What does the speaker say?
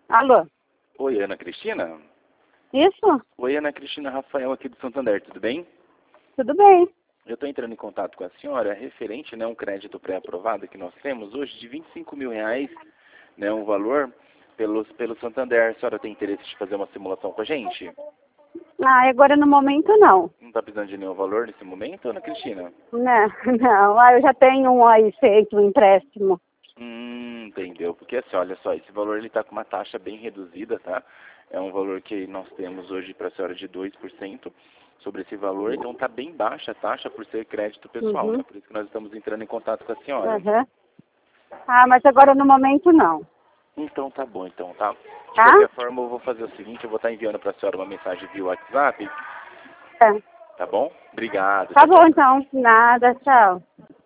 Alô? Oi, Ana Cristina? Isso? Oi, Ana Cristina, Rafael aqui do Santander, tudo bem? Tudo bem. Eu estou entrando em contato com a senhora referente, né, um crédito pré-aprovado que nós temos hoje de R$ 25.000, né, um valor pelo Santander. A senhora tem interesse de fazer uma simulação com a gente? Ah, agora no momento não. Não está precisando de nenhum valor nesse momento, Ana Cristina? Não, não. Ah, eu já tenho um aí feito, um empréstimo. Entendeu? Porque assim, olha só, esse valor ele está com uma taxa bem reduzida, tá? É um valor que nós temos hoje para a senhora de 2% sobre esse valor, então está bem baixa a taxa por ser crédito pessoal, né? Uhum. Por isso que nós estamos entrando em contato com a senhora. Uhum. Ah, mas agora no momento não. Então tá bom, então, tá? De Tá? qualquer forma, eu vou fazer o seguinte, eu vou estar enviando para a senhora uma mensagem via WhatsApp, É. tá bom? Obrigado, Tá tchau, bom tchau. então. Nada, tchau.